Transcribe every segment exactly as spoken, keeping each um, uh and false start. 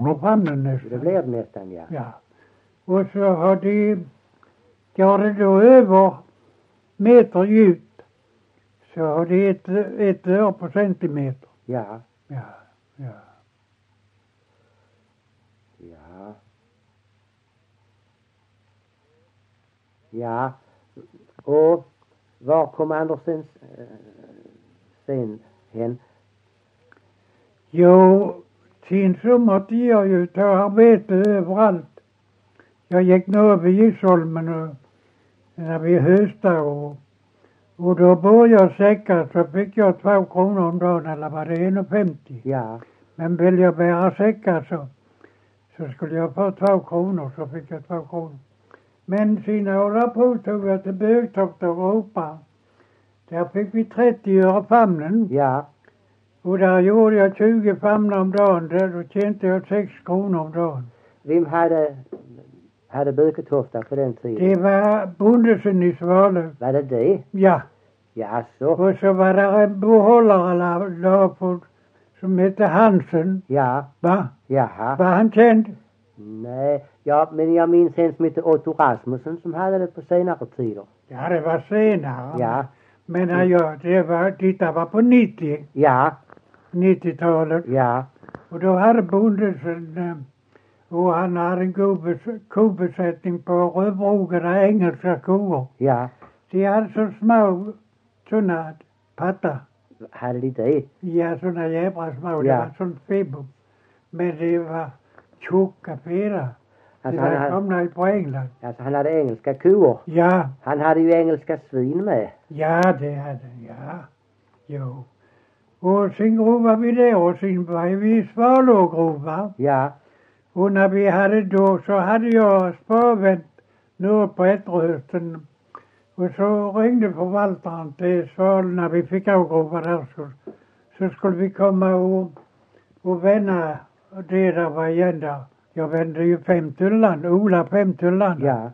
kronor famnen nästan. Det blir det nästan, ja. Ja. Och så har de, ja det då över meter djupt, så har de ett, ett öre på centimeter. Ja. Ja, ja. Ja. Ja. Och var kom Andersens äh, sen hen? Jo, sen så måtte jag ju ta arbete överallt. Jag gick ner vid Gisholmen och när vi höstade och, och då började jag säckar så fick jag två kronor om dagen, eller var det en och femtio? Ja. Men vill jag bära säckar så, så skulle jag få två kronor, så fick jag två kronor. Men sina år på tog jag till Bögtoft och Ropa. Där fick vi trettio öre famnen. Ja. Och där gjorde jag tjugo famnar om dagen. Där då tjänade jag sex kronor om dagen. Vem hade, hade Böketofta på den tiden? Det var Bondesen i Svalöv. Var det det? Ja. Ja, så. Och så var där en behållare la på, som hette Hansen. Ja. Va? Jaha. Var han känd? Nej, ja, men jag minns en som hette Otto Rasmussen som hade det på senare tider. Ja, det var senare. Ja. Men mm. ja, det var, detta var på nittio. Ja. nittiotalet. Ja. Och då hade Bondesen, och han hade en kobes- kobesättning på rödbrogade engelska kor. Ja. De hade så små, sådana pattar. Hade de det? Ja, sådana jävla små. Det Ja. var sånt feber. Men det var tjocka fera. Alltså, det var han hade, komna på England. alltså han hade engelska kor. Ja, Han hade ju engelska svin med. ja det hade ja. Jo. Och sen grovade vi det och sen var vi i Svalågrova. Ja. Och när vi hade då så hade jag sparvänt nu på Etterhösten. Och så ringde förvaltaren till Sval när vi fick avgrova där så, så skulle vi komma och, och vända det där var igen där. Jag vände ju fem tullan, Ola fem tullan. Ja.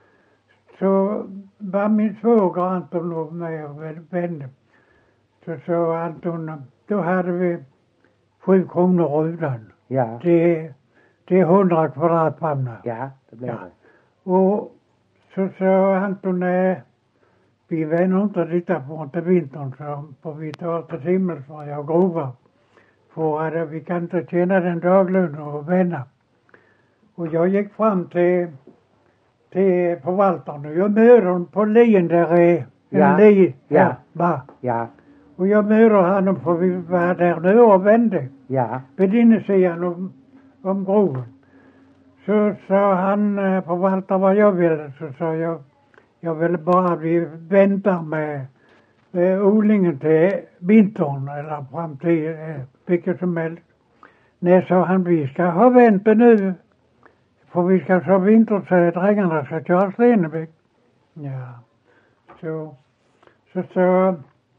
Så var min svåger Anton och med och vände. Så sa Anton, då hade vi sju kronor rudan. Ja. Det, det är hundra kvadratfamnar. Ja, det blev Ja. det. Och så sa Anton, nej, vi vänner inte detta på inte vintern, så får vi ta till Himmelsberg och grova. För att vi kan inte tjäna den daglön och vänner. Och jag gick fram till, till förvaltaren och jag möter honom på lien där är en Ja. li. Ja. Va? Ja. Och jag möter honom för vi var där nu och vände. Ja. Vid insidan om, om groven. Så sa han, eh, förvaltaren vad jag ville, så sa jag, jag ville bara vi väntar med, med odlingen till vintern eller fram till eh, vilket som helst. Nej, sa han, vi ska ha vänta nu. För vi ska så vinterträd, drängarna ska köra Stenebäck. Ja. Så, så så,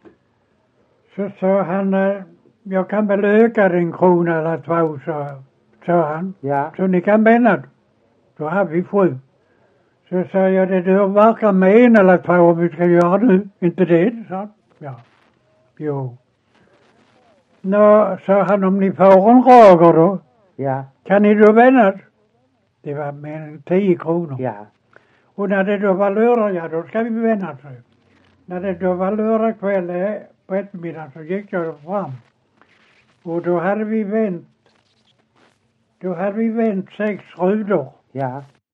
så sa han, eh, jag kan väl öka en krona eller två, sa, sa han. Ja. Så ni kan vända. Då har vi sju. Så sa jag, det dör varken med en eller två om vi ska göra nu. Inte det, sa han. Ja. Jo. Nå, sa han, om ni får en rager då, Ja. kan ni då vända? Det var med tio kronor. Ja. Och när det då var lördag, ja då ska vi vända sig. När det då var lördag kväll eh, på eftermiddagen så gick jag fram. Och då hade vi vänt, då hade vi vänt sex rudor. Ja.